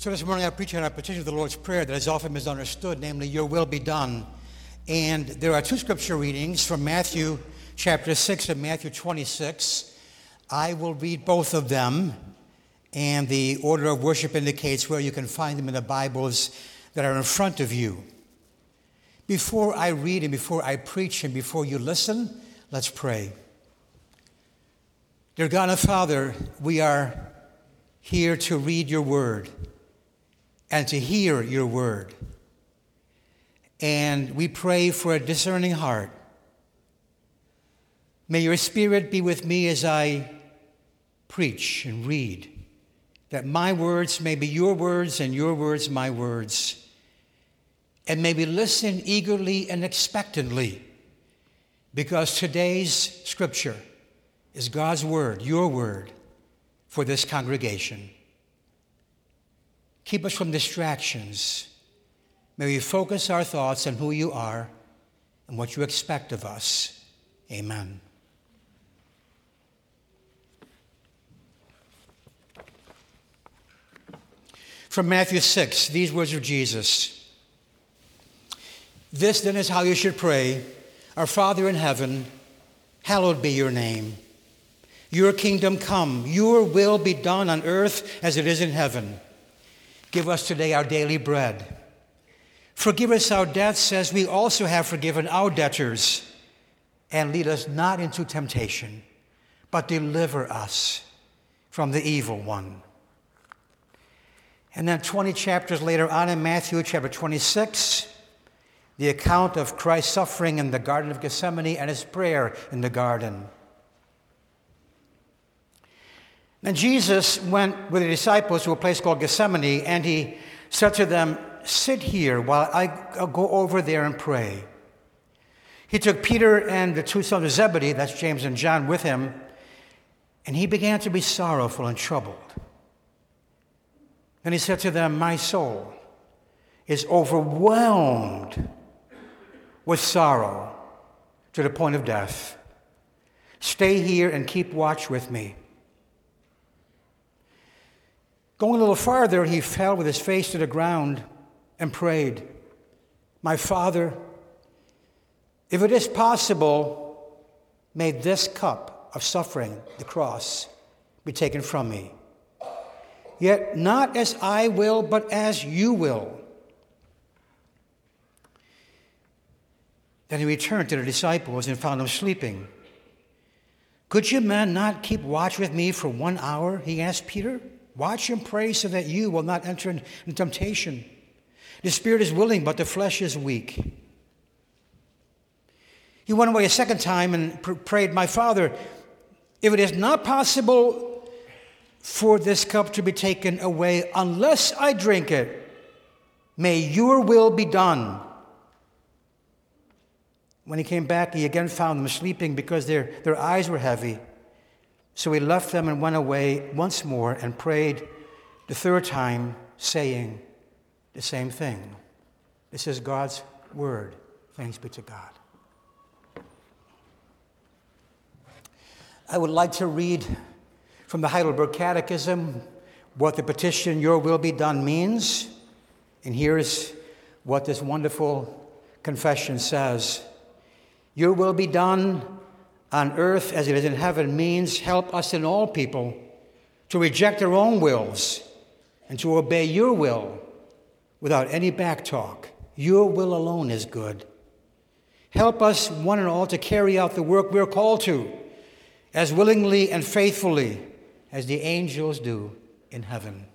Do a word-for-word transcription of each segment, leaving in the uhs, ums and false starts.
So this morning I preach on our petition of the Lord's Prayer that is often misunderstood, namely, your will be done. And there are two scripture readings from Matthew chapter six and Matthew twenty-six. I will read both of them, and the order of worship indicates where you can find them in the Bibles that are in front of you. Before I read and before I preach and before you listen, let's pray. Dear God and Father, we are here to read your word and to hear your word. And we pray for a discerning heart. May your Spirit be with me as I preach and read, that my words may be your words and your words my words. And may we listen eagerly and expectantly, because today's scripture is God's word, your word, for this congregation. Keep us from distractions. May we focus our thoughts on who you are and what you expect of us. Amen. From Matthew six, these words of Jesus. This then is how you should pray. Our Father in heaven, hallowed be your name. Your kingdom come. Your will be done on earth as it is in heaven. Give us today our daily bread. Forgive us our debts as we also have forgiven our debtors. And lead us not into temptation, but deliver us from the evil one. And then twenty chapters later on in Matthew chapter twenty-six, the account of Christ's suffering in the Garden of Gethsemane and his prayer in the garden. And Jesus went with the disciples to a place called Gethsemane, and he said to them, sit here while I go over there and pray. He took Peter and the two sons of Zebedee, that's James and John, with him, and he began to be sorrowful and troubled. And he said to them, my soul is overwhelmed with sorrow to the point of death. Stay here and keep watch with me. Going a little farther, he fell with his face to the ground and prayed, my Father, if it is possible, may this cup of suffering, the cross, be taken from me. Yet not as I will, but as you will. Then he returned to the disciples and found them sleeping. Could you men not keep watch with me for one hour? He asked Peter. Watch and pray so that you will not enter into temptation. The spirit is willing, but the flesh is weak. He went away a second time and pr- prayed, my Father, if it is not possible for this cup to be taken away unless I drink it, may your will be done. When he came back, he again found them sleeping because their, their eyes were heavy. So he left them and went away once more and prayed the third time, saying the same thing. This is God's word. Thanks be to God. I would like to read from the Heidelberg Catechism what the petition, your will be done, means. And here's what this wonderful confession says. Your will be done on earth as it is in heaven means help us in all people to reject their own wills and to obey your will without any backtalk. Your will alone is good. Help us one and all to carry out the work we're called to as willingly and faithfully as the angels do in heaven.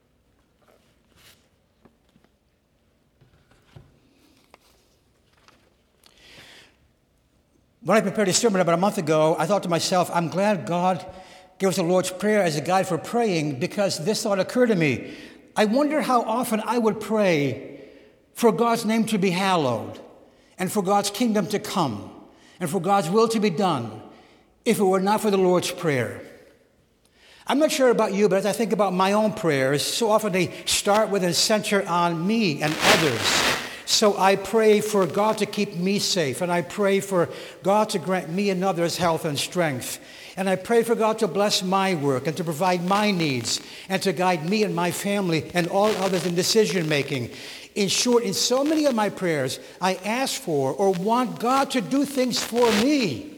When I prepared a sermon about a month ago, I thought to myself, I'm glad God gave us the Lord's Prayer as a guide for praying, because this thought occurred to me. I wonder how often I would pray for God's name to be hallowed and for God's kingdom to come and for God's will to be done if it were not for the Lord's Prayer. I'm not sure about you, but as I think about my own prayers, so often they start with and center on me and others. So I pray for God to keep me safe, and I pray for God to grant me and others health and strength. And I pray for God to bless my work and to provide my needs and to guide me and my family and all others in decision making. In short, in so many of my prayers, I ask for or want God to do things for me.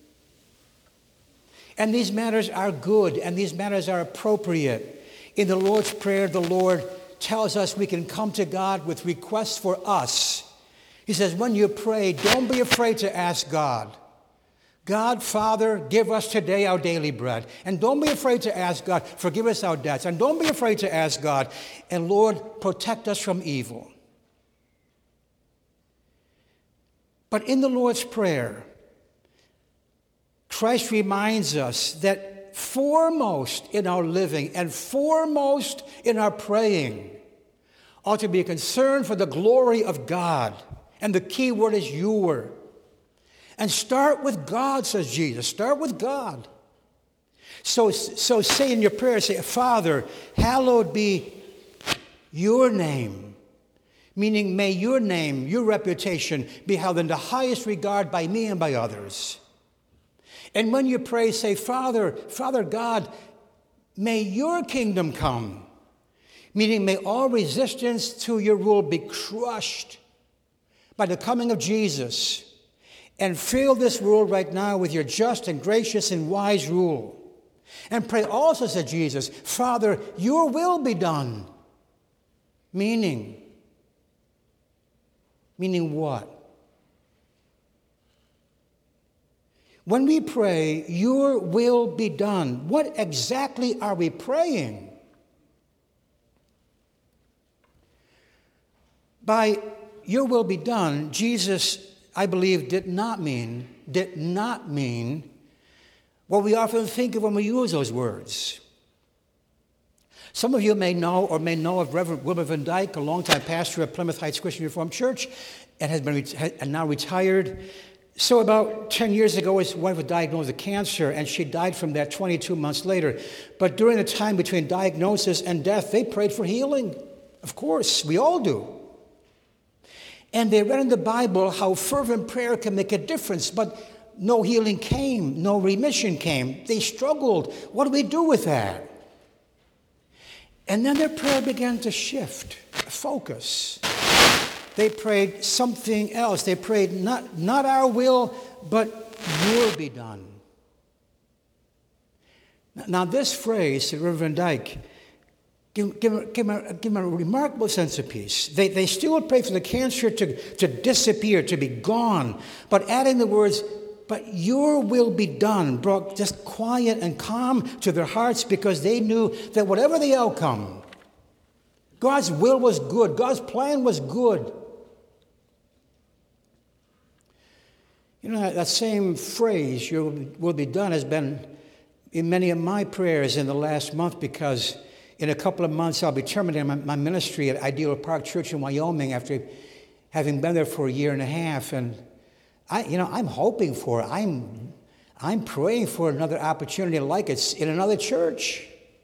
And these matters are good, and these matters are appropriate. In the Lord's Prayer, the Lord tells us we can come to God with requests for us. He says, when you pray, don't be afraid to ask God. God, Father, give us today our daily bread. And don't be afraid to ask God, forgive us our debts. And don't be afraid to ask God, and Lord, protect us from evil. But in the Lord's Prayer, Christ reminds us that foremost in our living and foremost in our praying ought to be a concern for the glory of God. And the key word is your. And start with God, says Jesus. Start with God. So, so say in your prayer, say, Father, hallowed be your name. Meaning, may your name, your reputation be held in the highest regard by me and by others. And when you pray, say, Father, Father God, may your kingdom come. Meaning, may all resistance to your rule be crushed by the coming of Jesus. And fill this world right now with your just and gracious and wise rule. And pray also, said Jesus, Father, your will be done. Meaning, meaning what? When we pray, your will be done, what exactly are we praying? By your will be done, Jesus, I believe, did not mean, did not mean what we often think of when we use those words. Some of you may know or may know of Reverend Wilbur Van Dyke, a longtime pastor of Plymouth Heights Christian Reformed Church, and has been and now retired. So about ten years ago, his wife was diagnosed with cancer, and she died from that twenty-two months later. But during the time between diagnosis and death, they prayed for healing. Of course, we all do. And they read in the Bible how fervent prayer can make a difference, but no healing came, no remission came. They struggled. What do we do with that? And then their prayer began to shift, focus. They prayed something else. They prayed not, not our will, but your be done. Now this phrase, Reverend Dyke, Give, give, give, them a, give them a remarkable sense of peace. They, they still pray for the cancer to, to disappear, to be gone. But adding the words, but your will be done, brought just quiet and calm to their hearts because they knew that whatever the outcome, God's will was good. God's plan was good. You know, that same phrase, your will be done, has been in many of my prayers in the last month because in a couple of months, I'll be terminating my, my ministry at Ideal Park Church in Wyoming after having been there for a year and a half. And I, you know, I'm hoping for, I'm, I'm praying for another opportunity like it in another church.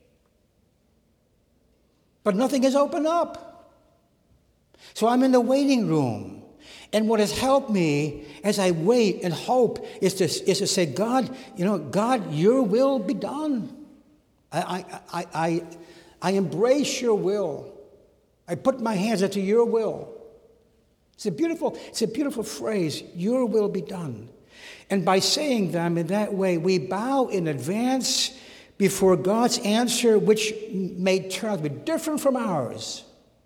But nothing has opened up. So I'm in the waiting room. And what has helped me as I wait and hope is to, is to say, God, you know, God, your will be done. I, I, I, I I embrace your will. I put my hands into your will. It's a beautiful, it's a beautiful phrase, your will be done. And by saying them in that way, we bow in advance before God's answer, which may turn out to be different from ours.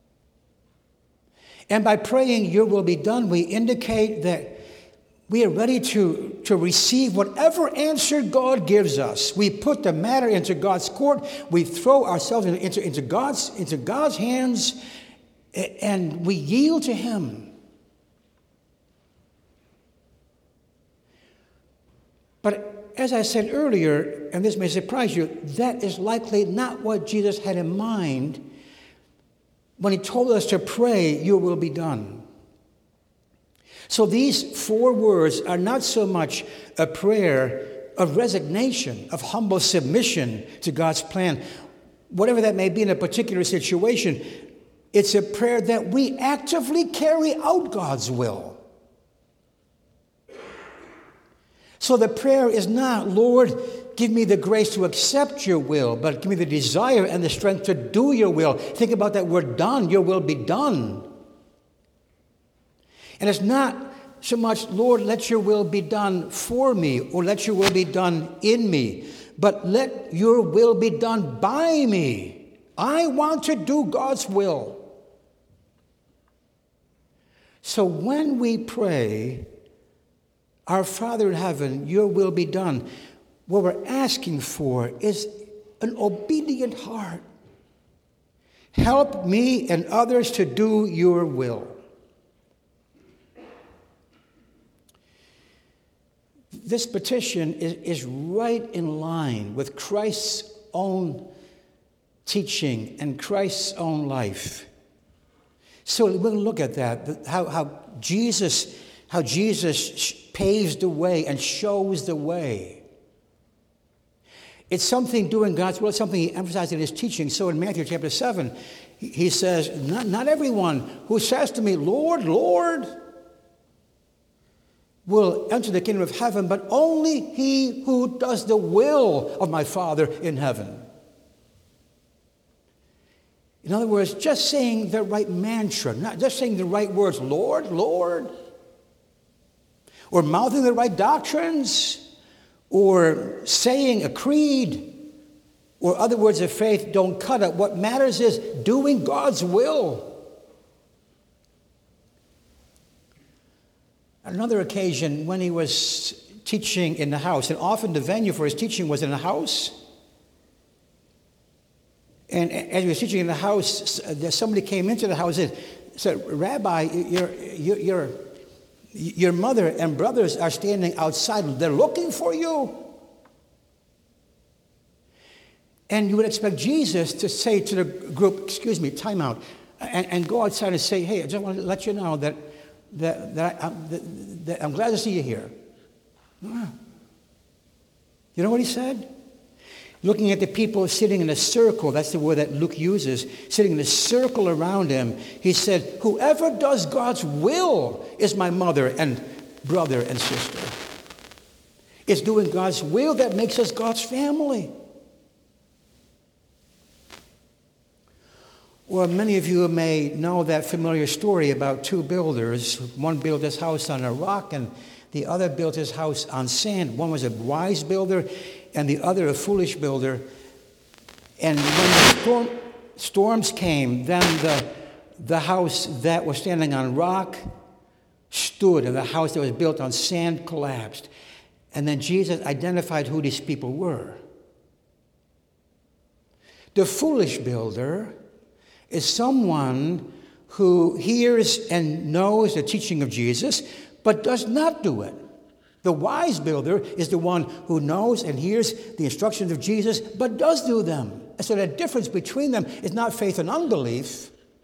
And by praying your will be done, we indicate that we are ready to, to receive whatever answer God gives us. We put the matter into God's court. We throw ourselves into, into, God's, into God's hands, and we yield to Him. But as I said earlier, and this may surprise you, that is likely not what Jesus had in mind when He told us to pray, your will be done. So these four words are not so much a prayer of resignation, of humble submission to God's plan, whatever that may be in a particular situation. It's a prayer that we actively carry out God's will. So the prayer is not, Lord, give me the grace to accept your will, but give me the desire and the strength to do your will. Think about that word done, your will be done. And it's not so much, Lord, let your will be done for me, or let your will be done in me, but let your will be done by me. I want to do God's will. So when we pray, our Father in heaven, your will be done, what we're asking for is an obedient heart. Help me and others to do your will. This petition is, is right in line with Christ's own teaching and Christ's own life. So we're going to look at that, how, how Jesus, how Jesus paves the way and shows the way. It's something doing God's will. It's something he emphasized in his teaching. So in Matthew chapter seven, he says, not, not everyone who says to me, Lord, Lord, will enter the kingdom of heaven, but only he who does the will of my Father in heaven. In other words, just saying the right mantra, not just saying the right words, Lord, Lord, or mouthing the right doctrines, or saying a creed, or other words of faith don't cut it. What matters is doing God's will. On another occasion, when he was teaching in the house, and often the venue for his teaching was in the house, and as he was teaching in the house, somebody came into the house and said, Rabbi, your, your, your, your mother and brothers are standing outside. They're looking for you. And you would expect Jesus to say to the group, excuse me, time out, and, and go outside and say, hey, I just want to let you know that, that, that, I, that, that I'm glad to see you here. You know what he said? Looking at the people sitting in a circle, that's the word that Luke uses, sitting in a circle around him, he said, whoever does God's will is my mother and brother and sister. It's doing God's will that makes us God's family. Well, many of you may know that familiar story about two builders. One built his house on a rock and the other built his house on sand. One was a wise builder and the other a foolish builder. And when the storm, storms came, then the, the house that was standing on rock stood, and the house that was built on sand collapsed. And then Jesus identified who these people were. The foolish builder is someone who hears and knows the teaching of Jesus, but does not do it. The wise builder is the one who knows and hears the instructions of Jesus, but does do them. And so the difference between them is not faith and unbelief.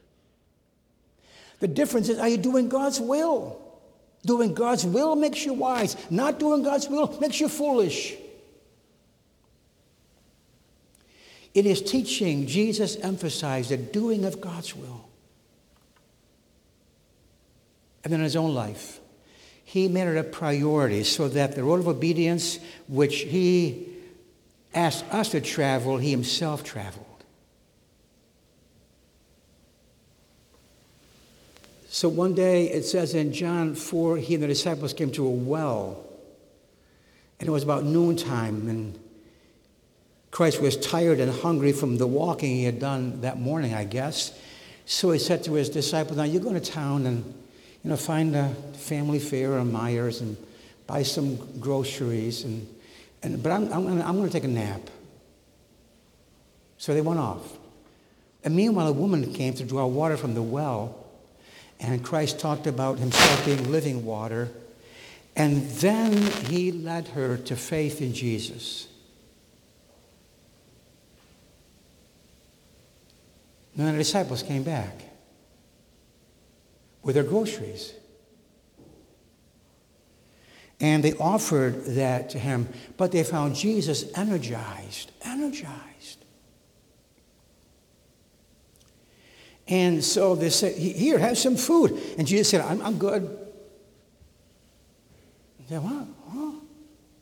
The difference is, are you doing God's will? Doing God's will makes you wise. Not doing God's will makes you foolish. In his teaching, Jesus emphasized the doing of God's will. And then in his own life, he made it a priority so that the road of obedience, which he asked us to travel, he himself traveled. So one day, it says in John four, he and the disciples came to a well. And it was about noontime, and Christ was tired and hungry from the walking he had done that morning, I guess. So he said to his disciples, now you go to town and you know, find a family fair or Myers and buy some groceries. And, and but I'm, I'm going I'm to take a nap. So they went off. And meanwhile, a woman came to draw water from the well. And Christ talked about himself being living water. And then he led her to faith in Jesus. And then the disciples came back with their groceries. And they offered that to him, but they found Jesus energized, energized. And so they said, here, have some food. And Jesus said, I'm, I'm good. They said, what? Huh?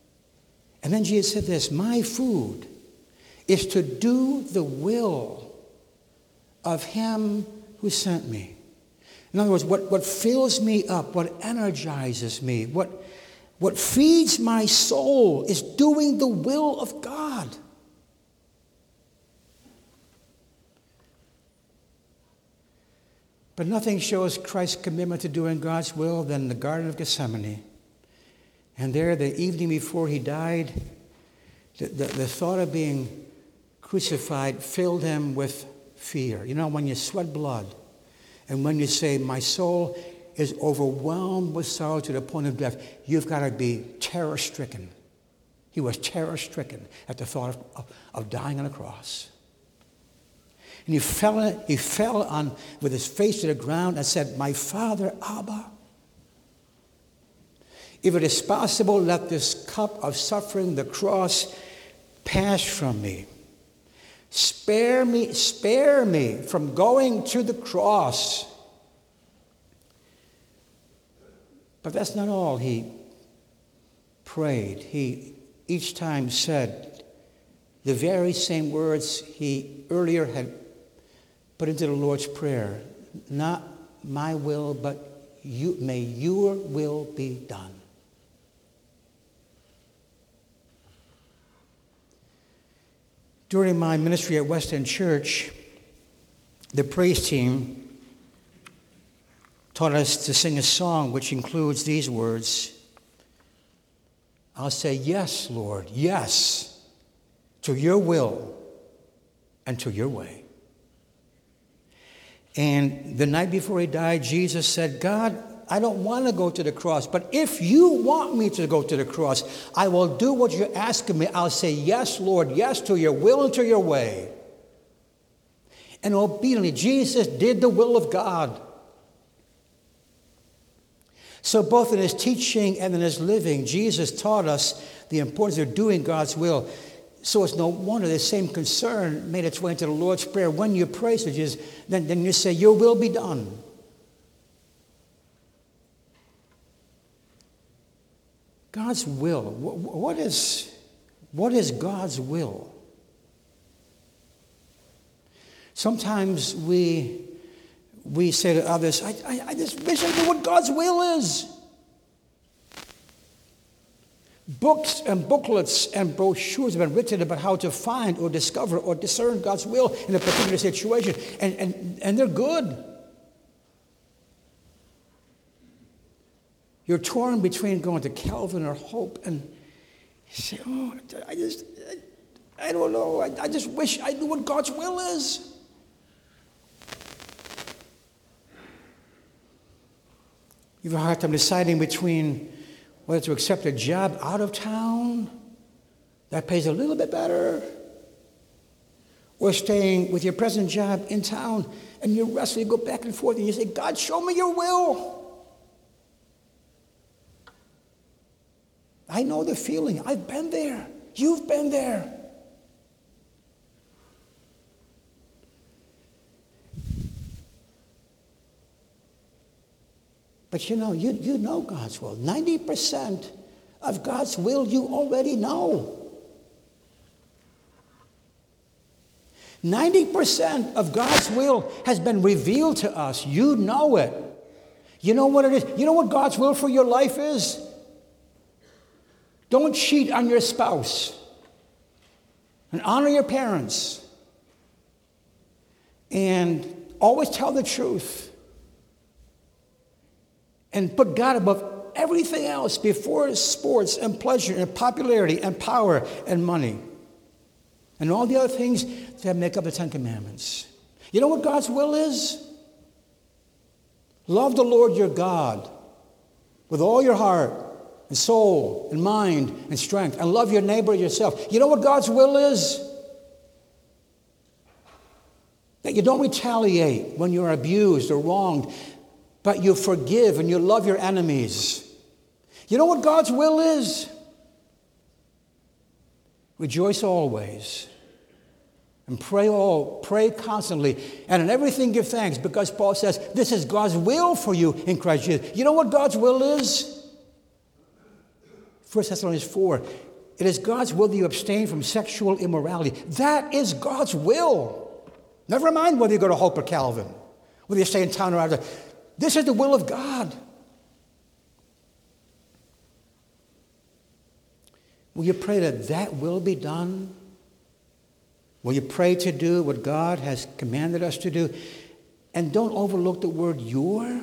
And then Jesus said this, my food is to do the will of him who sent me. In other words, what, what fills me up, what energizes me, what, what feeds my soul is doing the will of God. But nothing shows Christ's commitment to doing God's will than the Garden of Gethsemane. And there, the evening before he died, the, the, the thought of being crucified filled him with fear. You know, when you sweat blood and when you say, my soul is overwhelmed with sorrow to the point of death, you've got to be terror-stricken. He was terror-stricken at the thought of, of, of dying on a cross. And he fell, he fell on with his face to the ground and said, my Father, Abba, if it is possible, let this cup of suffering, the cross, pass from me. Spare me, spare me from going to the cross. But that's not all he prayed. He each time said the very same words he earlier had put into the Lord's Prayer. Not my will, but you, may your will be done. During my ministry at West End Church, the praise team taught us to sing a song which includes these words. I'll say, yes, Lord, yes, to your will and to your way. And the night before he died, Jesus said, God, I don't want to go to the cross, but if you want me to go to the cross, I will do what you're asking me. I'll say, yes, Lord, yes to your will and to your way. And obediently, Jesus did the will of God. So both in his teaching and in his living, Jesus taught us the importance of doing God's will. So it's no wonder the same concern made its way into the Lord's Prayer. When you pray, so Jesus, then, then you say, your will be done. God's will. What is, what is God's will? Sometimes we, we say to others, I, I, I just wish I knew what God's will is. Books and booklets and brochures have been written about how to find or discover or discern God's will in a particular situation, and, and, and they're good. You're torn between going to Calvin or Hope, and you say, oh, I just, I, I don't know, I, I just wish I knew what God's will is. You have a hard time deciding between whether to accept a job out of town that pays a little bit better, or staying with your present job in town, and you wrestle, you go back and forth, and you say, God, show me your will. I know the feeling. I've been there. You've been there. But you know, you, you know God's will. ninety percent of God's will you already know. ninety percent of God's will has been revealed to us. You know it. You know what it is. You know what God's will for your life is? Don't cheat on your spouse. And honor your parents. And always tell the truth. And put God above everything else before sports and pleasure and popularity and power and money. And all the other things that make up the Ten Commandments. You know what God's will is? Love the Lord your God with all your heart and soul and mind and strength, and love your neighbor as yourself. You know what God's will is? That you don't retaliate when you're abused or wronged, but you forgive and you love your enemies. You know what God's will is? Rejoice always. And pray all, pray constantly. And in everything give thanks, because Paul says this is God's will for you in Christ Jesus. You know what God's will is? First Thessalonians four. It is God's will that you abstain from sexual immorality. That is God's will. Never mind whether you go to Hope or Calvin, whether you stay in town or out. This is the will of God. Will you pray that that will be done? Will you pray to do what God has commanded us to do? And don't overlook the word your.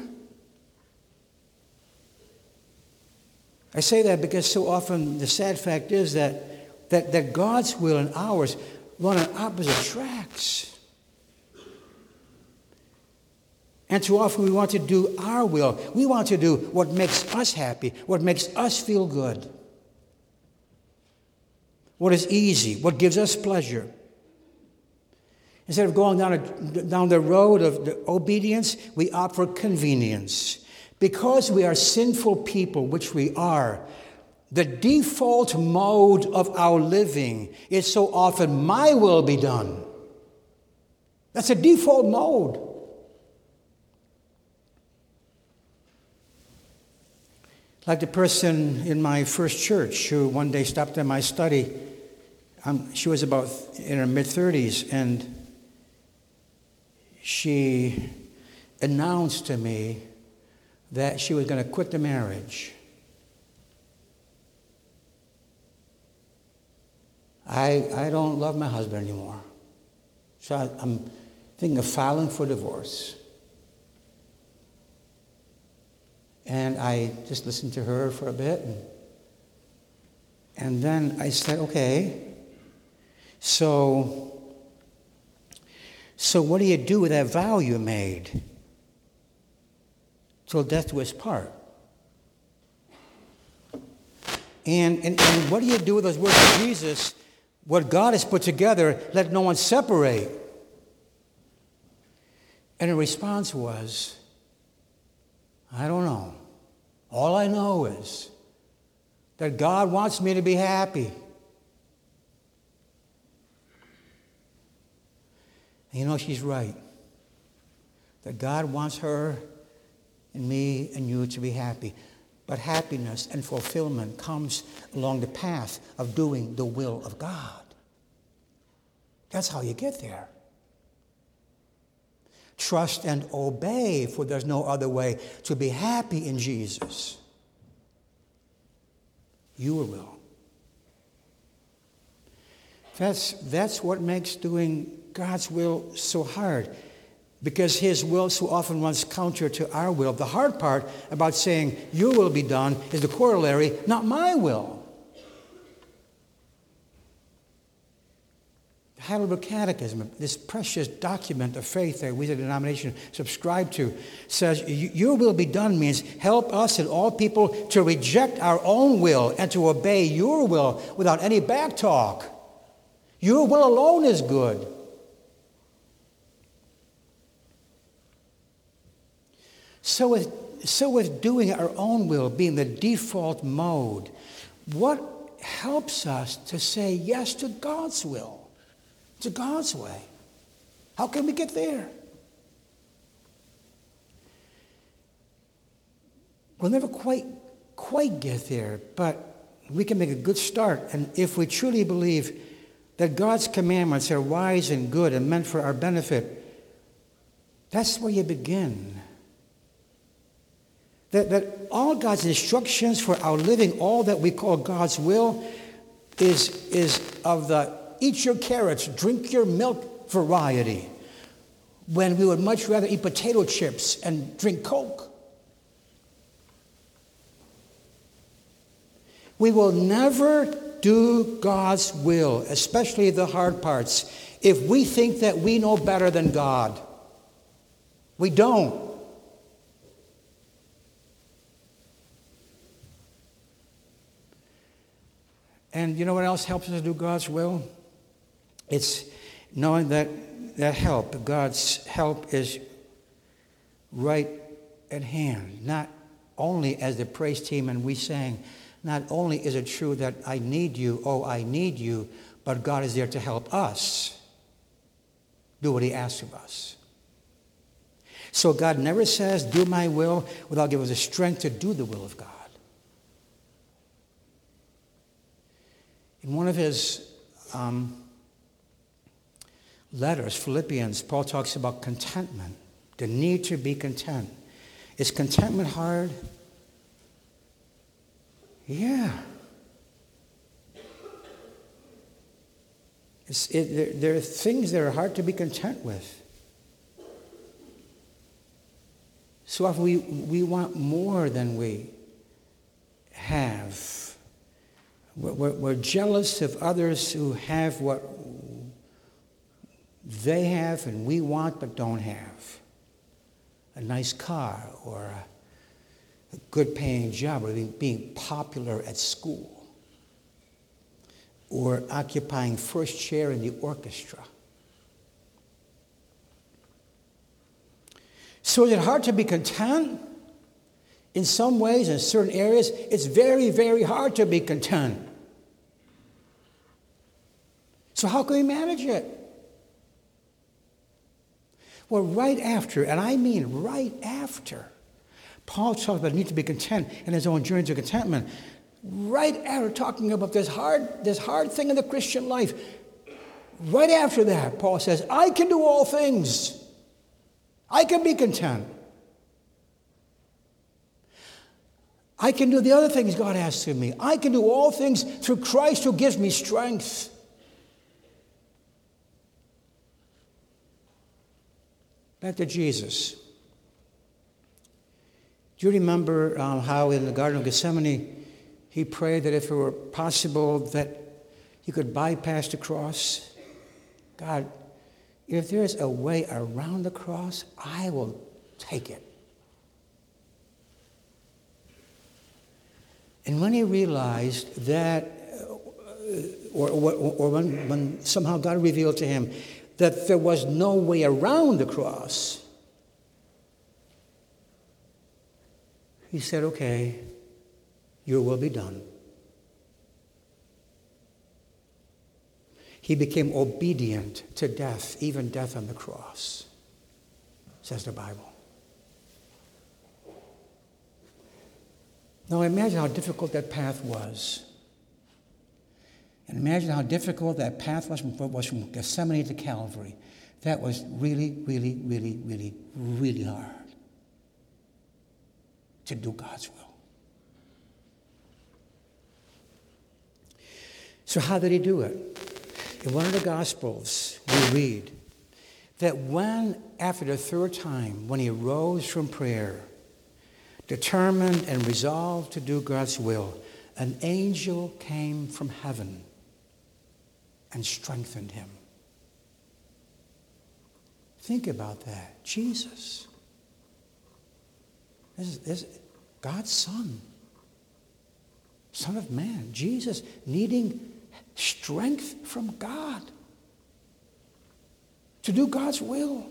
I say that because so often the sad fact is that, that, that God's will and ours run on opposite tracks. And too often we want to do our will. We want to do what makes us happy, what makes us feel good, what is easy, what gives us pleasure. Instead of going down, a, down the road of the obedience, we opt for convenience. Because we are sinful people, which we are, the default mode of our living is so often, my will be done. That's a default mode. Like the person in my first church who one day stopped in my study. Um, she was about in her mid-thirties, and she announced to me that she was going to quit the marriage. I, I don't love my husband anymore. So I, I'm thinking of filing for divorce. And I just listened to her for a bit. And, and then I said, okay, so, so what do you do with that vow you made? Till death do us part. And, and, and what do you do with those words of Jesus? What God has put together, let no one separate. And her response was, I don't know. All I know is that God wants me to be happy. And you know, she's right. That God wants her and me and you to be happy. But happiness and fulfillment comes along the path of doing the will of God. That's how you get there. Trust and obey, for there's no other way to be happy in Jesus. Your will. That's, that's what makes doing God's will so hard. Because his will so often runs counter to our will. The hard part about saying, your will be done, is the corollary, not my will. The Heidelberg Catechism, this precious document of faith that we as a denomination subscribe to, says, your will be done means help us and all people to reject our own will and to obey your will without any backtalk. Your will alone is good. So with, so with doing our own will being the default mode, what helps us to say yes to God's will, to God's way? How can we get there? We'll never quite, quite get there, but we can make a good start. And if we truly believe that God's commandments are wise and good and meant for our benefit, that's where you begin. That, that all God's instructions for our living, all that we call God's will, is, is of the eat your carrots, drink your milk variety, when we would much rather eat potato chips and drink Coke. We will never do God's will, especially the hard parts, if we think that we know better than God. We don't. And you know what else helps us to do God's will? It's knowing that that help, God's help, is right at hand. Not only as the praise team and we sang, not only is it true that I need you, oh, I need you, but God is there to help us do what he asks of us. So God never says, do my will, without giving us the strength to do the will of God. In one of his um, letters, Philippians, Paul talks about contentment, the need to be content. Is contentment hard? Yeah. It's, it, there, there are things that are hard to be content with. So if we, we want more than we have, we're, we're jealous of others who have what they have and we want but don't have. A nice car or a, a good paying job or being, being popular at school or occupying first chair in the orchestra. So is it hard to be content? In some ways, in certain areas, it's very, very hard to be content. So how can we manage it? Well, right after, and I mean right after, Paul talks about the need to be content in his own journey to contentment. Right after talking about this hard, this hard thing in the Christian life, right after that, Paul says, I can do all things. I can be content. I can do the other things God asks of me. I can do all things through Christ who gives me strength. Back to Jesus. Do you remember um, how in the Garden of Gethsemane he prayed that if it were possible that he could bypass the cross? God, if there's a way around the cross, I will take it. And when he realized that, or, or, or when, when somehow God revealed to him that there was no way around the cross, he said, okay, your will be done. He became obedient to death, even death on the cross, says the Bible. Now imagine how difficult that path was. And imagine how difficult that path was from, was from Gethsemane to Calvary. That was really, really, really, really, really hard to do God's will. So how did he do it? In one of the Gospels, we read that when, after the third time, when he rose from prayer, determined and resolved to do God's will, an angel came from heaven and strengthened him. Think about that. Jesus. This is, this is God's Son. Son of Man. Jesus needing strength from God to do God's will.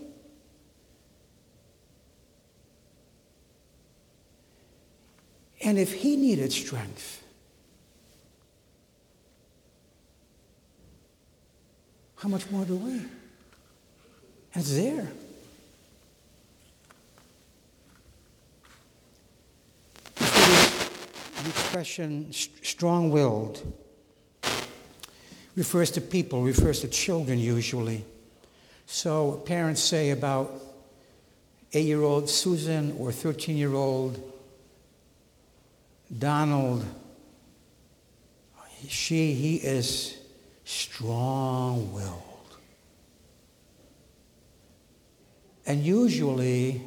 And if he needed strength, how much more do we? And it's there. The expression strong-willed refers to people, refers to children usually. So parents say about eight-year-old Susan or thirteen-year-old Donald, she, he is strong-willed. And usually,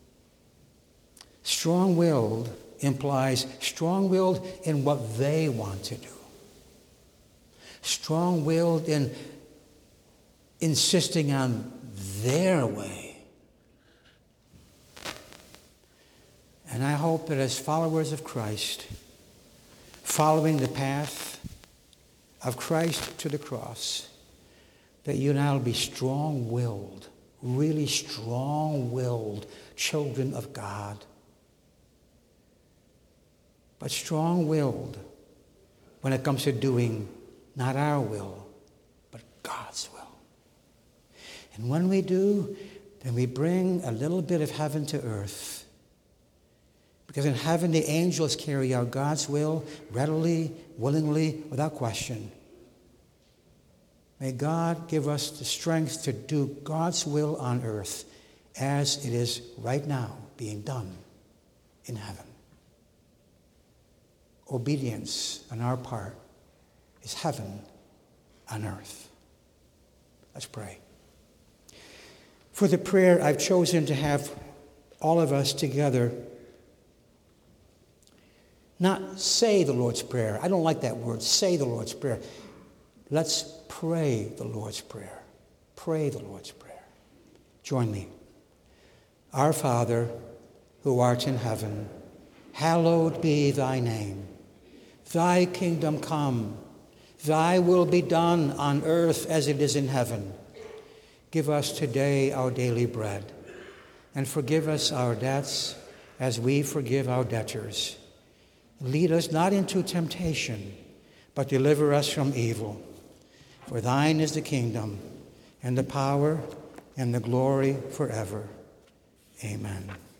strong-willed implies strong-willed in what they want to do. Strong-willed in insisting on their way. And I hope that as followers of Christ, following the path of Christ to the cross, that you and I will be strong-willed, really strong-willed children of God. But strong-willed when it comes to doing not our will, but God's will. And when we do, then we bring a little bit of heaven to earth. Because in heaven, the angels carry out God's will readily, willingly, without question. May God give us the strength to do God's will on earth as it is right now being done in heaven. Obedience on our part is heaven on earth. Let's pray. For the prayer, I've chosen to have all of us together not say the Lord's Prayer. I don't like that word, say the Lord's Prayer. Let's pray the Lord's Prayer. Pray the Lord's Prayer. Join me. Our Father, who art in heaven, hallowed be thy name. Thy kingdom come. Thy will be done on earth as it is in heaven. Give us today our daily bread, and forgive us our debts as we forgive our debtors. Lead us not into temptation, but deliver us from evil. For thine is the kingdom, and the power, and the glory forever. Amen.